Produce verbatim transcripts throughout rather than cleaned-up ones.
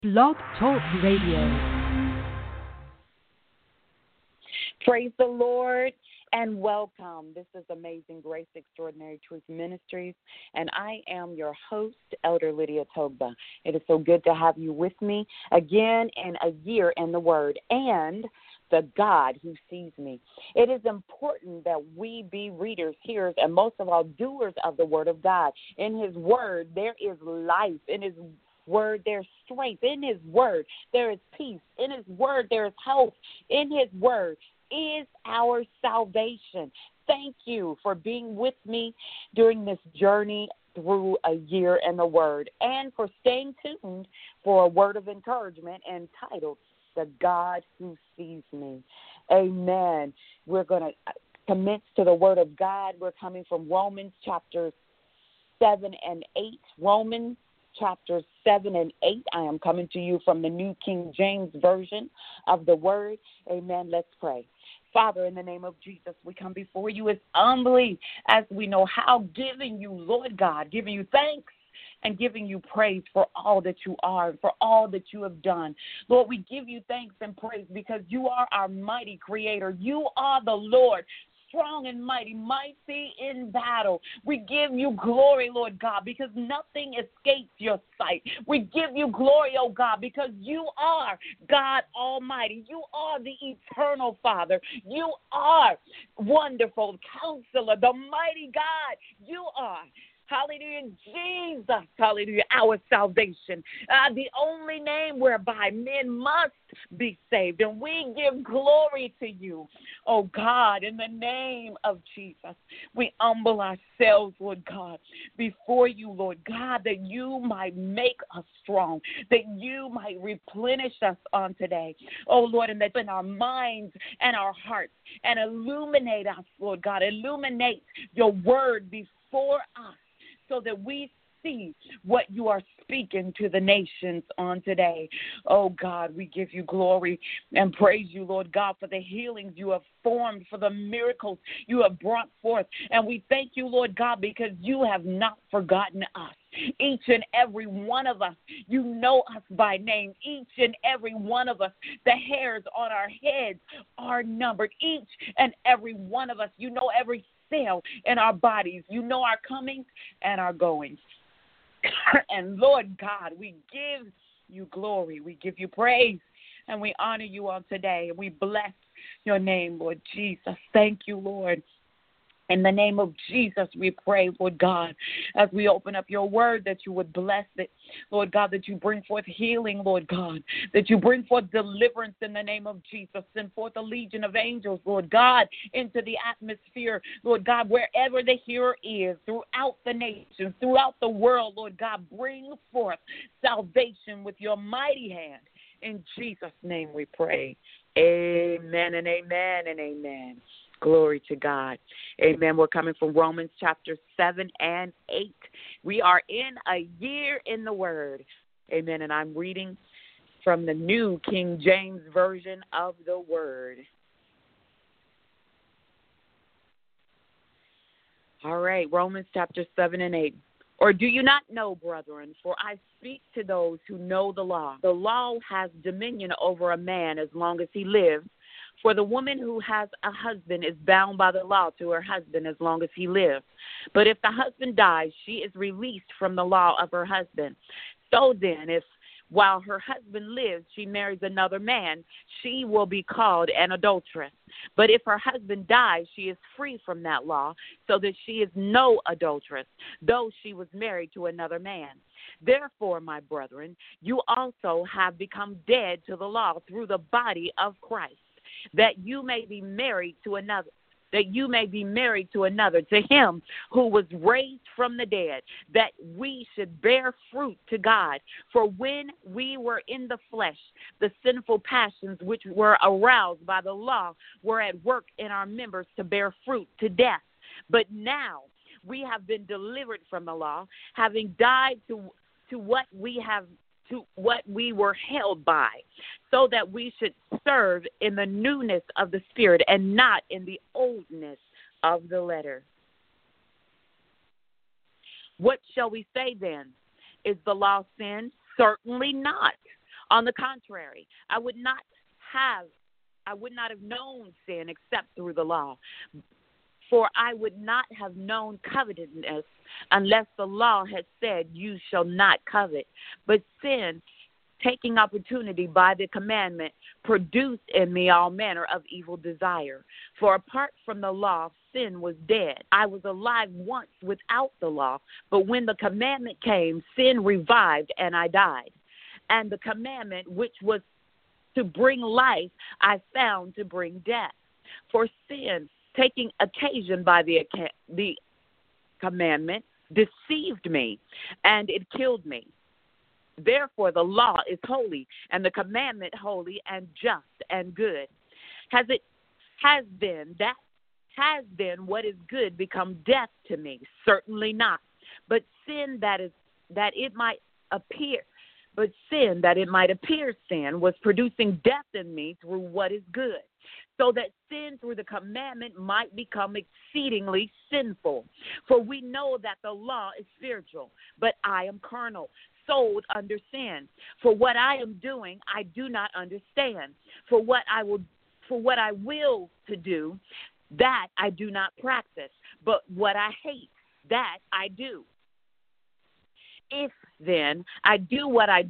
Blog Talk Radio. Praise the Lord and welcome. This is Amazing Grace Extraordinary Truth Ministries, and I am your host, Elder Lydia Togba. It is so good to have you with me again in a year in the Word and the God who sees me. It is important that we be readers, hearers, and most of all, doers of the Word of God. In His Word, there is life. In His Word, there's strength. In His Word, there is peace. In His Word, there is hope. In His Word is our salvation. Thank you for being with me during this journey through a year in the Word and for staying tuned for a word of encouragement entitled, The God Who Sees Me. Amen. We're going to commence to the Word of God. We're coming from Romans chapters seven and eight. Romans chapters seven and eight. I am coming to you from the New King James Version of the Word. Amen. Let's pray. Father, in the name of Jesus, we come before you as humbly as we know how, giving you, Lord God, giving you thanks and giving you praise for all that you are, for all that you have done. Lord, we give you thanks and praise because you are our mighty creator. You are the Lord, strong and mighty, mighty in battle. We give you glory, Lord God, because nothing escapes your sight. We give you glory, oh God, because you are God Almighty. You are the eternal Father. You are wonderful Counselor, the mighty God. You are. Hallelujah, Jesus, hallelujah, our salvation, uh, the only name whereby men must be saved. And we give glory to you, oh God, in the name of Jesus. We humble ourselves, Lord God, before you, Lord God, that you might make us strong, that you might replenish us on today, oh Lord, and that in our minds and our hearts and illuminate us, Lord God, illuminate your word before us, so that we see what you are speaking to the nations on today. Oh, God, we give you glory and praise you, Lord God, for the healings you have formed, for the miracles you have brought forth. And we thank you, Lord God, because you have not forgotten us. Each and every one of us, you know us by name. Each and every one of us, the hairs on our heads are numbered. Each and every one of us, you know every cell in our bodies. You know our comings and our goings. And Lord God, we give you glory. We give you praise. And we honor you on today. And we bless your name, Lord Jesus. Thank you, Lord. In the name of Jesus, we pray, Lord God, as we open up your word, that you would bless it, Lord God, that you bring forth healing, Lord God, that you bring forth deliverance in the name of Jesus. Send forth a legion of angels, Lord God, into the atmosphere, Lord God, wherever the hearer is, throughout the nations, throughout the world, Lord God, bring forth salvation with your mighty hand. In Jesus' name we pray. Amen and amen and amen. Glory to God. Amen. We're coming from Romans chapter seven and eight. We are in a year in the Word. Amen. And I'm reading from the New King James Version of the Word. All right. Romans chapter seven and eight. Or do you not know, brethren, for I speak to those who know the law. The law has dominion over a man as long as he lives. For the woman who has a husband is bound by the law to her husband as long as he lives. But if the husband dies, she is released from the law of her husband. So then, if while her husband lives, she marries another man, she will be called an adulteress. But if her husband dies, she is free from that law, so that she is no adulteress, though she was married to another man. Therefore, my brethren, you also have become dead to the law through the body of Christ, that you may be married to another, that you may be married to another, to him who was raised from the dead, that we should bear fruit to God. For when we were in the flesh, the sinful passions which were aroused by the law were at work in our members to bear fruit to death. But now we have been delivered from the law, having died to to what we have to what we were held by, so that we should serve in the newness of the Spirit and not in the oldness of the letter. What shall we say then? Is the law sin? Certainly not. On the contrary, I would not have I would not have known sin except through the law. For I would not have known covetousness unless the law had said, you shall not covet. But sin, taking opportunity by the commandment, produced in me all manner of evil desire. For apart from the law, sin was dead. I was alive once without the law, but when the commandment came, sin revived and I died. And the commandment, which was to bring life, I found to bring death. For sin, taking occasion by the, the commandment, deceived me, and it killed me. Therefore, the law is holy, and the commandment holy and just and good. Has it has been that has been what is good become death to me? Certainly not. But sin that is that it might appear, but sin that it might appear sin was producing death in me through what is good, so that sin through the commandment might become exceedingly sinful. For we know that the law is spiritual, but I am carnal, sold under sin. For what I am doing, I do not understand. For what I will, for what I will to do, that I do not practice. But what I hate, that I do. If then I do what I,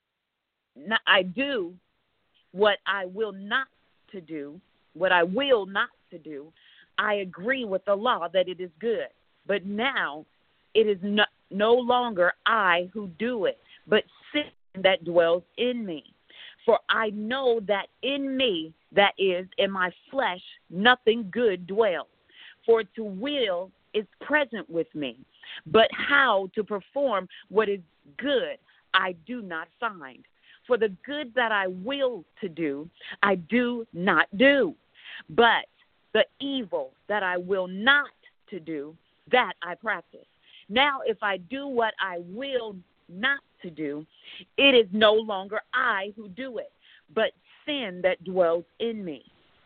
I do what I will not to do, what I will not to do, I agree with the law that it is good. But now it is no, no longer I who do it, but sin that dwells in me. For I know that in me, that is, in my flesh, nothing good dwells. For to will is present with me, but how to perform what is good I do not find. For the good that I will to do, I do not do. But the evil that I will not to do, that I practice. Now, if I do what I will not to do, it is no longer I who do it, but sin that dwells in me.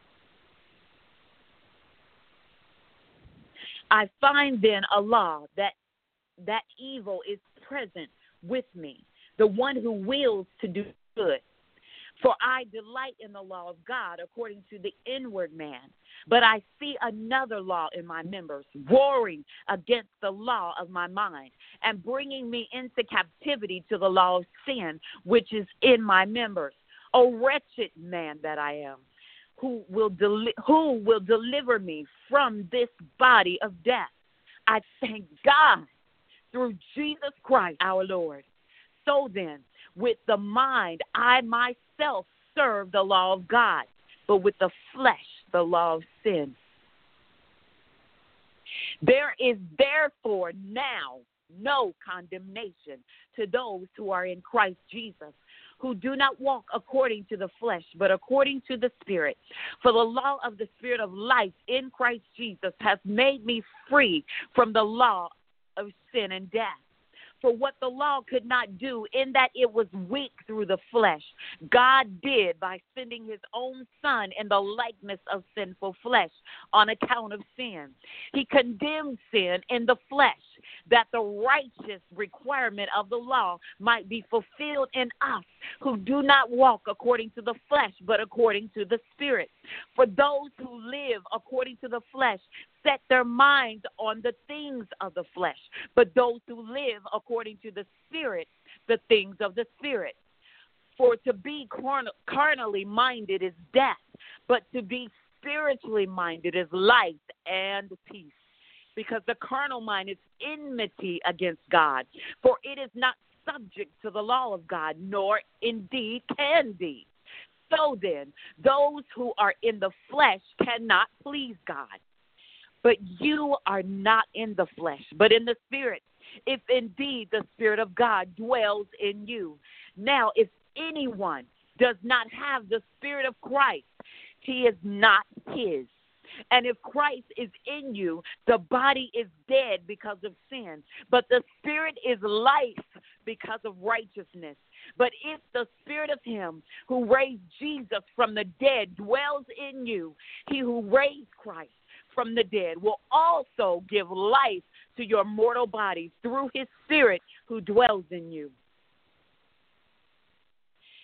I find then a law that that evil is present with me, the one who wills to do good. For I delight in the law of God according to the inward man. But I see another law in my members, warring against the law of my mind, and bringing me into captivity to the law of sin, which is in my members. O wretched man that I am, who will deli- who will deliver me from this body of death? I thank God through Jesus Christ our Lord. So then, with the mind, I myself serve the law of God, but with the flesh, the law of sin. There is therefore now no condemnation to those who are in Christ Jesus, who do not walk according to the flesh, but according to the Spirit. For the law of the Spirit of life in Christ Jesus has made me free from the law of sin and death. For what the law could not do, in that it was weak through the flesh, God did by sending his own Son in the likeness of sinful flesh on account of sin. He condemned sin in the flesh, that the righteous requirement of the law might be fulfilled in us, who do not walk according to the flesh, but according to the Spirit. For those who live according to the flesh set their minds on the things of the flesh, but those who live according to the Spirit, the things of the Spirit. For to be carn- carnally minded is death, but to be spiritually minded is life and peace. Because the carnal mind is enmity against God, for it is not subject to the law of God, nor indeed can be. So then, those who are in the flesh cannot please God. But you are not in the flesh, but in the Spirit, if indeed the Spirit of God dwells in you. Now, if anyone does not have the Spirit of Christ, he is not his. And if Christ is in you, the body is dead because of sin, but the Spirit is life because of righteousness. But if the Spirit of him who raised Jesus from the dead dwells in you, he who raised Christ from the dead will also give life to your mortal bodies through his Spirit who dwells in you.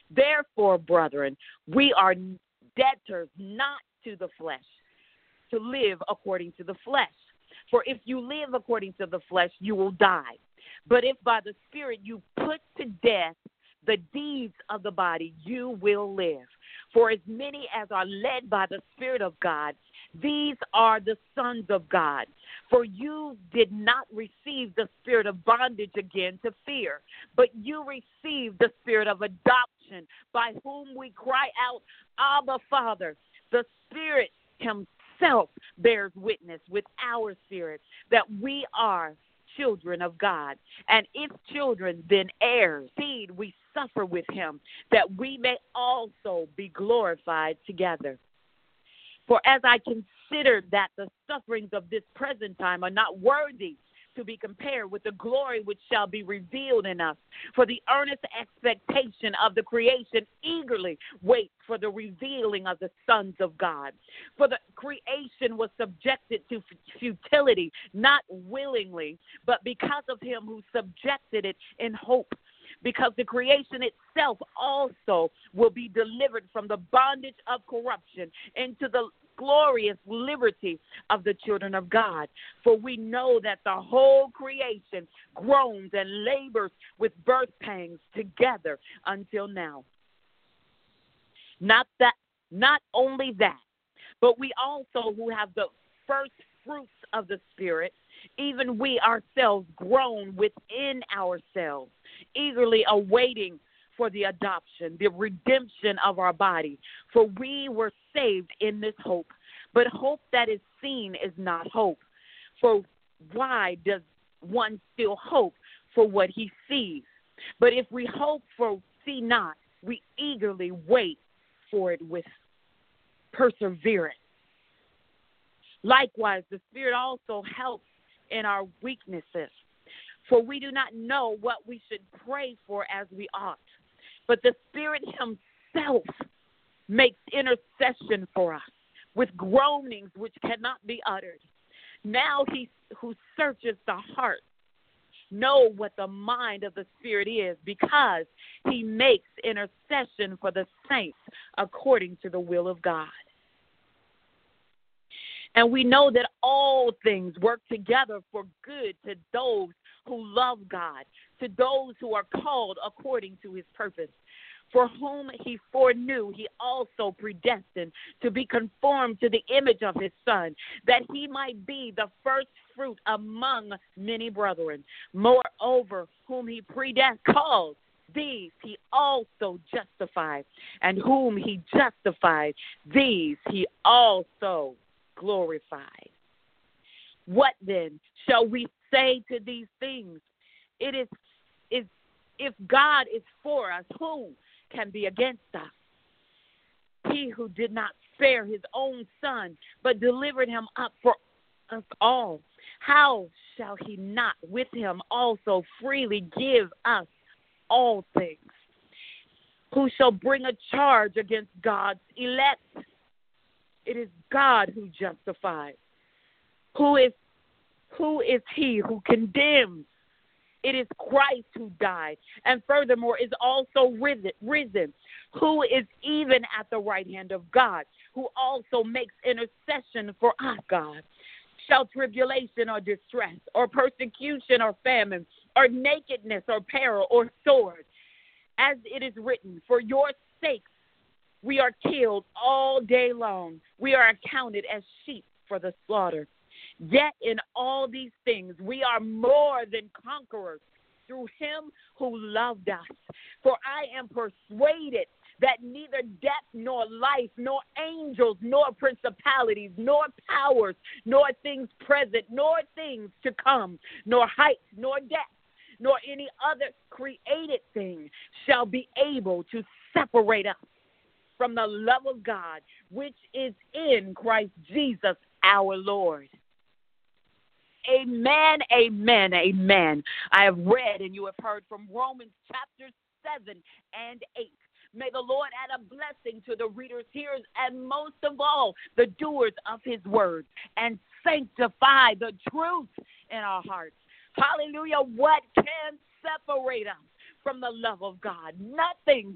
Therefore, brethren, we are debtors not to the flesh, to live according to the flesh. For if you live according to the flesh, you will die. But if by the Spirit you put to death the deeds of the body, you will live. For as many as are led by the Spirit of God, these are the sons of God. For you did not receive the spirit of bondage again to fear, but you received the spirit of adoption, by whom we cry out, Abba, Father. The Spirit himself bears witness with our spirit that we are children of God. And if children, then heirs. Indeed, we suffer with him, that we may also be glorified together. For as I consider that the sufferings of this present time are not worthy to be compared with the glory which shall be revealed in us, for the earnest expectation of the creation eagerly waits for the revealing of the sons of God. For the creation was subjected to futility, not willingly, but because of him who subjected it in hope. Because the creation itself also will be delivered from the bondage of corruption into the glorious liberty of the children of God. For we know that the whole creation groans and labors with birth pangs together until now. Not that, not only that, but we also who have the first fruits of the Spirit, even we ourselves groan within ourselves, eagerly awaiting for the adoption, the redemption of our body. For we were saved in this hope. But hope that is seen is not hope. For why does one still hope for what he sees? But if we hope for see not, we eagerly wait for it with perseverance. Likewise, the Spirit also helps in our weaknesses. For we do not know what we should pray for as we ought. But the Spirit himself makes intercession for us with groanings which cannot be uttered. Now he who searches the heart know what the mind of the Spirit is, because he makes intercession for the saints according to the will of God. And we know that all things work together for good to those who love God, to those who are called according to his purpose. For whom he foreknew, he also predestined to be conformed to the image of his Son, that he might be the first fruit among many brethren. Moreover, whom he predestined, called, these he also justified. And whom he justified, these he also glorified. What then shall we say to these things? It is, is if God is for us, who can be against us? He who did not spare his own Son, but delivered him up for us all, how shall he not with him also freely give us all things? Who shall bring a charge against God's elect? It is God who justifies. Who is who is he who condemns? It is Christ who died, and furthermore is also risen, risen, who is even at the right hand of God, who also makes intercession for us, God. Shall tribulation or distress or persecution or famine or nakedness or peril or sword, as it is written, for your sakes we are killed all day long. We are accounted as sheep for the slaughter. Yet in all these things we are more than conquerors through him who loved us. For I am persuaded that neither death nor life, nor angels, nor principalities, nor powers, nor things present, nor things to come, nor height, nor depth, nor any other created thing shall be able to separate us from the love of God, which is in Christ Jesus our Lord. Amen, amen, amen. I have read and you have heard from Romans chapter seven and eight. May the Lord add a blessing to the readers, hearers, and most of all, the doers of his word, and sanctify the truth in our hearts. Hallelujah. What can separate us from the love of God? Nothing.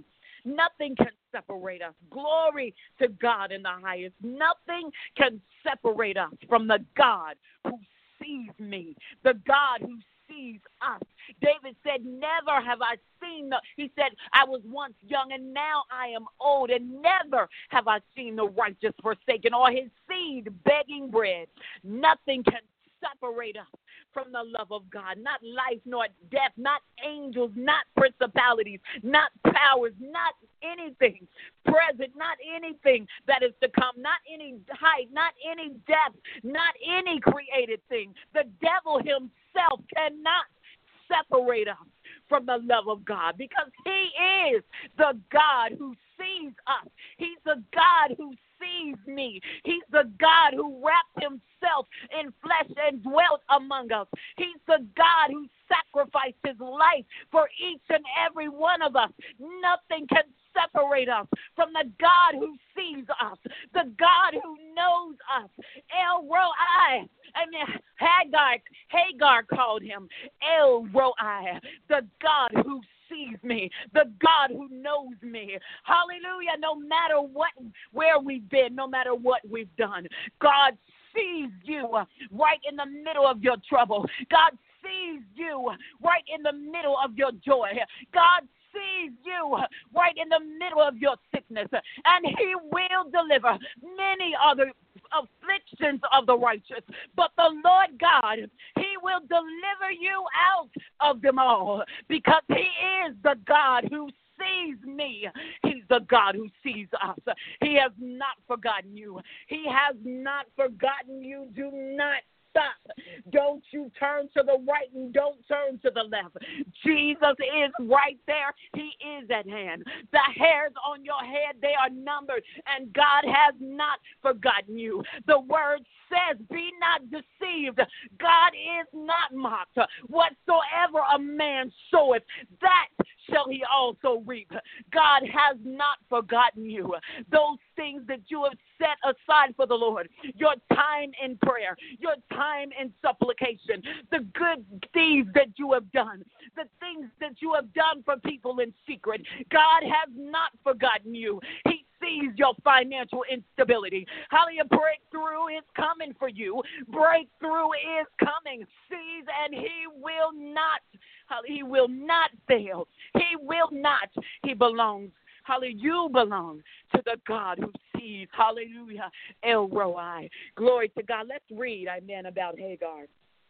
Nothing can separate us. Glory to God in the highest. Nothing can separate us from the God who sees me, the God who sees us. David said, never have I seen the, he said, I was once young and now I am old, and never have I seen the righteous forsaken or his seed begging bread. Nothing can separate us from the love of God. Not life nor death, not angels, not principalities, not powers, not anything present, not anything that is to come, not any height, not any depth, not any created thing. The devil himself cannot separate us from the love of God, because he is the God who sees us. He's the God who sees me. He's the God who wrapped himself in flesh and dwelt among us. He's the God who sacrificed his life for each and every one of us. Nothing can separate us from the God who sees us, the God who knows us. El Roi. I mean, Hagar, Hagar called him El Roi, the God who sees me, the God who knows me. Hallelujah. No matter what, where we've been, no matter what we've done, God sees you right in the middle of your trouble. God sees you right in the middle of your joy. God sees you right in the middle of your sickness, and he will deliver. Many other afflictions of the righteous, but the Lord God, he will deliver you out of them all, because he is the God who sees me. He's the God who sees us. He has not forgotten you. He has not forgotten you. Do not stop. Don't you turn to the right and don't turn to the left. Jesus is right there. He is at hand. The hairs on your head, they are numbered, and God has not forgotten you. The word says, be not deceived. God is not mocked. Whatsoever a man soweth, that shall he also reap. God has not forgotten you. Those things that you have set aside for the Lord, your time in prayer, your time in supplication, the good deeds that you have done, the things that you have done for people in secret, God has not forgotten you. He sees your financial instability. Hallelujah. Breakthrough is coming for you. Breakthrough is coming. Sees, and he will not, he will not fail. He will not. He belongs. Hallelujah. You belong to the God who sees. Hallelujah. El Roi. Glory to God. Let's read, amen, about Hagar.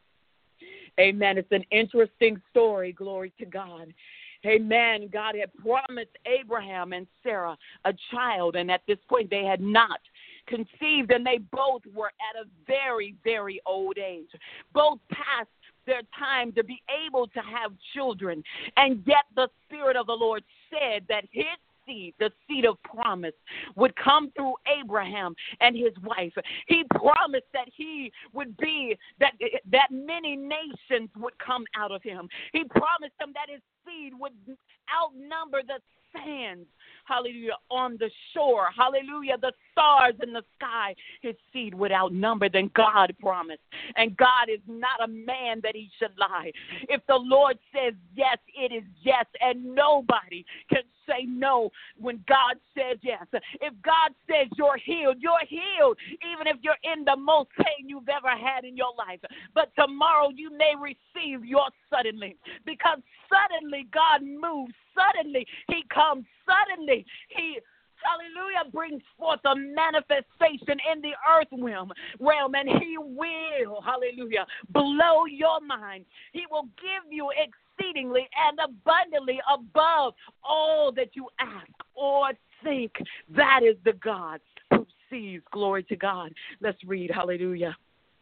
Amen. It's an interesting story. Glory to God. Amen. God had promised Abraham and Sarah a child, and at this point they had not conceived, and they both were at a very, very old age. Both past their time to be able to have children, and yet the Spirit of the Lord said that his seed, the seed of promise, would come through Abraham and his wife. He promised that he would be, that that many nations would come out of him. He promised them that his seed would outnumber the sands, hallelujah, on the shore, hallelujah, the stars in the sky. His seed would outnumber than God promised. And God is not a man that he should lie. If the Lord says yes, it is yes, and nobody can say no when God says yes. If God says you're healed, you're healed, even if you're in the most pain you've ever had in your life. But tomorrow you may receive your suddenly, because suddenly God moves. Suddenly he comes. Suddenly he, hallelujah, brings forth a manifestation in the earth realm, realm, and he will, hallelujah, blow your mind. He will give you exceedingly and abundantly above all that you ask or think. That is the God who sees. Glory to God. Let's read. Hallelujah.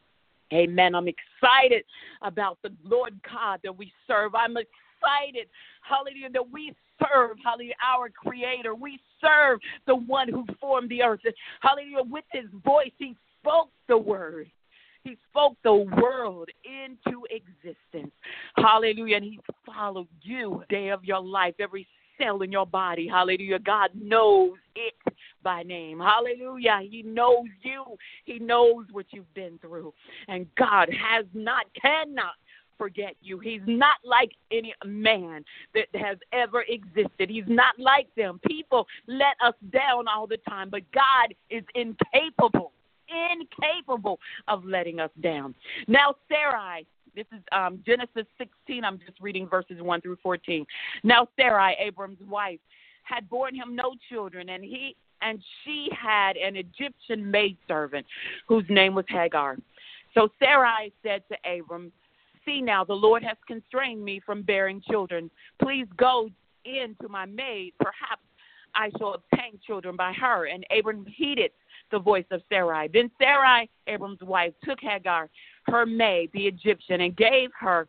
Amen. I'm excited about the Lord God that we serve. I'm excited, hallelujah, that we serve, hallelujah, our Creator. We serve the one who formed the earth. Hallelujah. With his voice, he spoke the word. He spoke the world into existence. Hallelujah. And he followed you day of your life, every cell in your body. Hallelujah. God knows it by name. Hallelujah. He knows you. He knows what you've been through. And God has not, cannot forget you. He's not like any man that has ever existed. He's not like them. People let us down all the time, but God is incapable, incapable of letting us down. Now, Sarai, this is um, Genesis sixteen. I'm just reading verses one through fourteen. Now, Sarai, Abram's wife, had borne him no children, and he and she had an Egyptian maidservant whose name was Hagar. So Sarai said to Abram, see now, the Lord has constrained me from bearing children. Please go in to my maid. Perhaps I shall obtain children by her. And Abram heeded the voice of Sarai. Then Sarai, Abram's wife, took Hagar, her maid, the Egyptian, and gave her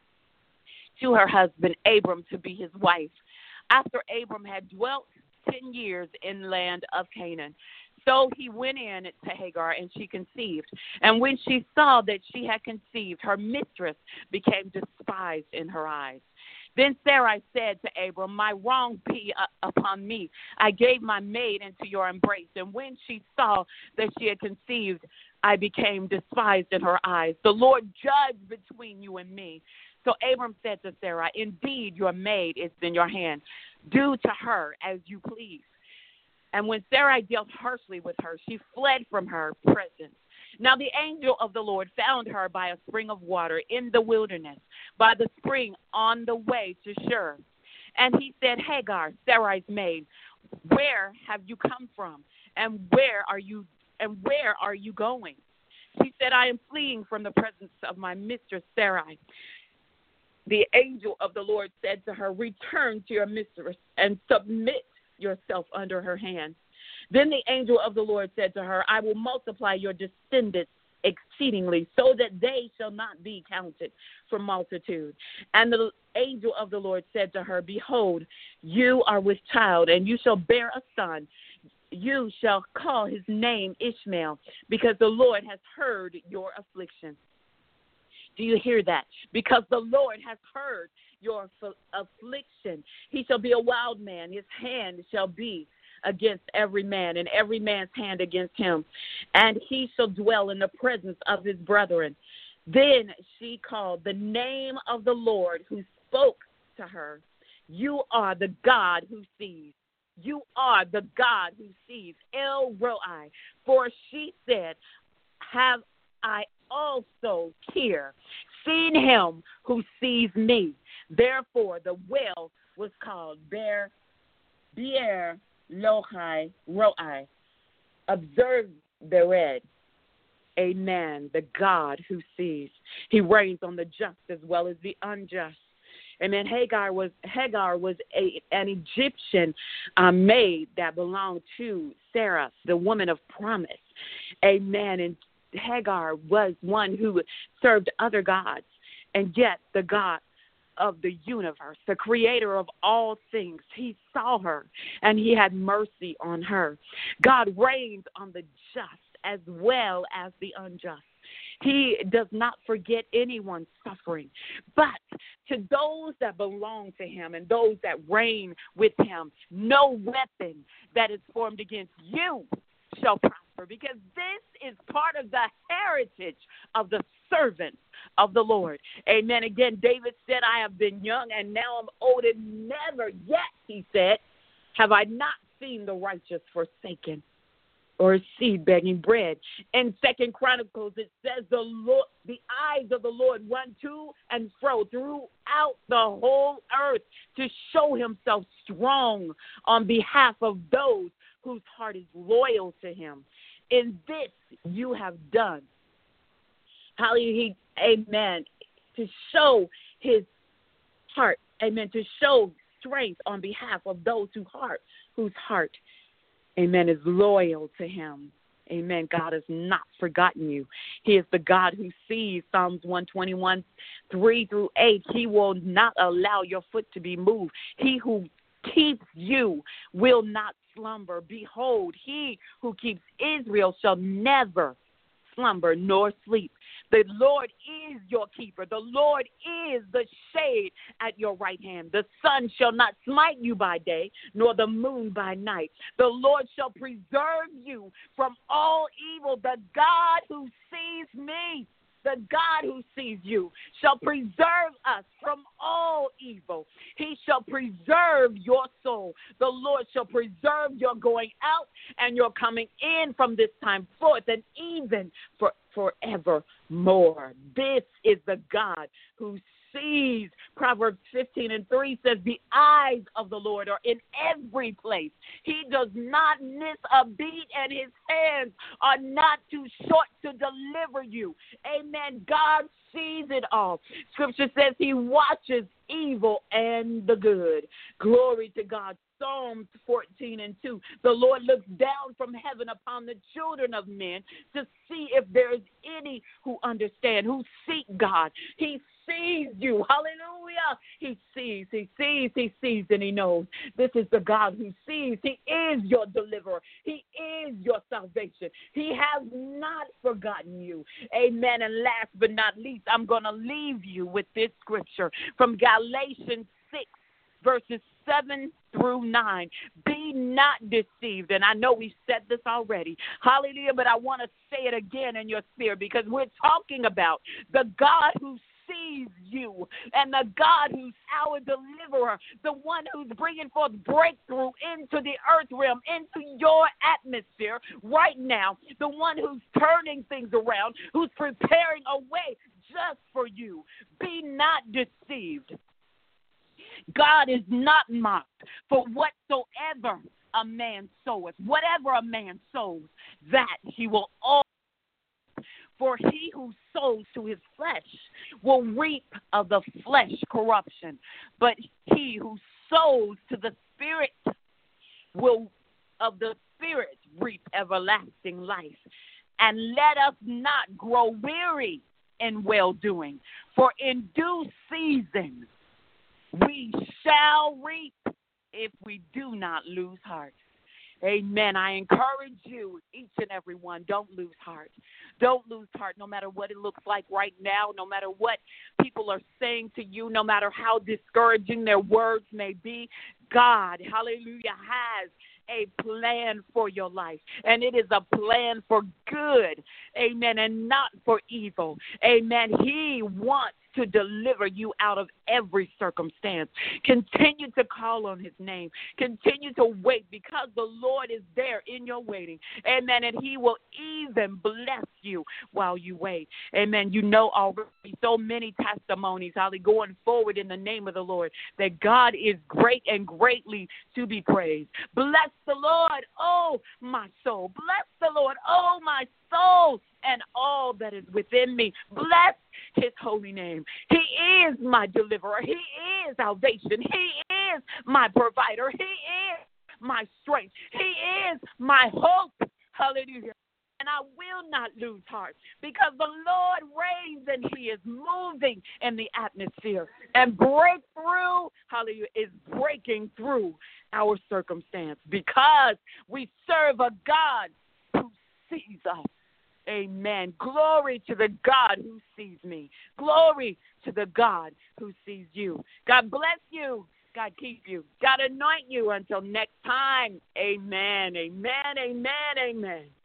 to her husband Abram to be his wife. After Abram had dwelt ten years in the land of Canaan. So he went in to Hagar, and she conceived. And when she saw that she had conceived, her mistress became despised in her eyes. Then Sarai said to Abram, my wrong be uh, upon me. I gave my maid into your embrace. And when she saw that she had conceived, I became despised in her eyes. The Lord judge between you and me. So Abram said to Sarai, indeed, your maid is in your hand. Do to her as you please. And when Sarai dealt harshly with her, she fled from her presence. Now the angel of the Lord found her by a spring of water in the wilderness, by the spring on the way to Shur. And he said, Hagar, Sarai's maid, where have you come from? And where are you and where are you going? She said, I am fleeing from the presence of my mistress Sarai. The angel of the Lord said to her, return to your mistress and submit yourself under her hand. Then the angel of the Lord said to her, I will multiply your descendants exceedingly, so that they shall not be counted for multitude. And the angel of the Lord said to her, behold, you are with child, and you shall bear a son. You shall call his name Ishmael, because the Lord has heard your affliction. Do you hear that? Because the Lord has heard your affliction. He shall be a wild man. His hand shall be against every man, and every man's hand against him. And he shall dwell in the presence of his brethren. Then she called the name of the Lord who spoke to her. You are the God who sees. You are the God who sees. El Roi. For she said, have I also here seen him who sees me. Therefore the well was called Beer, Beer Lohai Roi. Observe the red. Amen. The God who sees. He reigns on the just as well as the unjust. And then Hagar was Hagar was a, an Egyptian uh, maid that belonged to Sarah, the woman of promise. Amen. And Hagar was one who served other gods, and yet the God of the universe, the creator of all things, he saw her and he had mercy on her. God reigns on the just as well as the unjust. He does not forget anyone's suffering. But to those that belong to him and those that reign with him, no weapon that is formed against you shall prosper, because this is part of the heritage of the servants of the Lord. Amen. Again, David said, I have been young and now I'm old, and never yet, he said, have I not seen the righteous forsaken or his seed begging bread. In Second Chronicles, it says the Lord, the eyes of the Lord run to and fro throughout the whole earth to show himself strong on behalf of those whose heart is loyal to him. In this you have done. Hallelujah. Amen. To show his heart. Amen. To show strength on behalf of those whose heart, whose heart, amen, is loyal to him. Amen. God has not forgotten you. He is the God who sees. Psalms one twenty-one, three through eight. He will not allow your foot to be moved. He who keeps you will not slumber. Behold, he who keeps Israel shall never slumber nor sleep. The Lord is your keeper. The Lord is the shade at your right hand. The sun shall not smite you by day, nor the moon by night. The Lord shall preserve you from all evil. The God who sees me. The God who sees you shall preserve us from all evil. He shall preserve your soul. The Lord shall preserve your going out and your coming in from this time forth and even for forevermore. This is the God who sees. Proverbs fifteen and three says, the eyes of the Lord are in every place. He does not miss a beat, and his hands are not too short to deliver you. Amen. God sees it all. Scripture says he watches evil and the good. Glory to God. Psalms fourteen and two. The Lord looks down from heaven upon the children of men to see if there is any who understand, who seek God. He sees you. Hallelujah. He sees, he sees, he sees, and he knows. This is the God who sees. He is your deliverer. He is your salvation. He has not forgotten you. Amen. And last but not least, I'm going to leave you with this scripture from Galatians six, verses seven through nine. Be not deceived. And I know we said this already. Hallelujah. But I want to say it again in your spirit, because we're talking about the God who sees you and the God who's our deliverer, the one who's bringing forth breakthrough into the earth realm, into your atmosphere right now, the one who's turning things around, who's preparing a way just for you. Be not deceived. God is not mocked, for whatsoever a man soweth, whatever a man sows, that he will all. For he who sows to his flesh will reap of the flesh corruption, but he who sows to the Spirit will of the Spirit reap everlasting life. And let us not grow weary in well-doing, for in due season we shall reap if we do not lose heart. Amen. I encourage you, each and every one, don't lose heart. Don't lose heart, no matter what it looks like right now, no matter what people are saying to you, no matter how discouraging their words may be. God, hallelujah, has a plan for your life, and it is a plan for good, amen, and not for evil, amen. He wants to deliver you out of every circumstance. Continue to call on his name. Continue to wait, because the Lord is there in your waiting. Amen. And he will even bless you while you wait. Amen. You know already so many testimonies, Holly, going forward in the name of the Lord, that God is great and greatly to be praised. Bless the Lord, oh my soul. Bless the Lord, oh my soul, and all that is within me. Bless his holy name. He is my deliverer. He is salvation. He is my provider. He is my strength. He is my hope. Hallelujah. And I will not lose heart, because the Lord reigns and he is moving in the atmosphere. And breakthrough, hallelujah, is breaking through our circumstance, because we serve a God who sees us. Amen. Glory to the God who sees me. Glory to the God who sees you. God bless you. God keep you. God anoint you until next time. Amen. Amen. Amen. Amen.